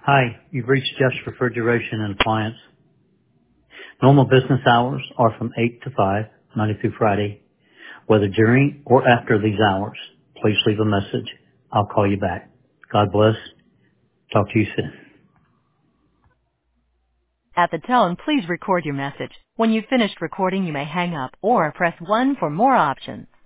Hi, you've reached Just Refrigeration and Appliance. Normal business hours are from 8 to 5, Monday through Friday. Whether during or after these hours, please leave a message. I'll call you back. God bless. Talk to you soon. At the tone, please record your message. When you've finished recording, you may hang up or press 1 for more options.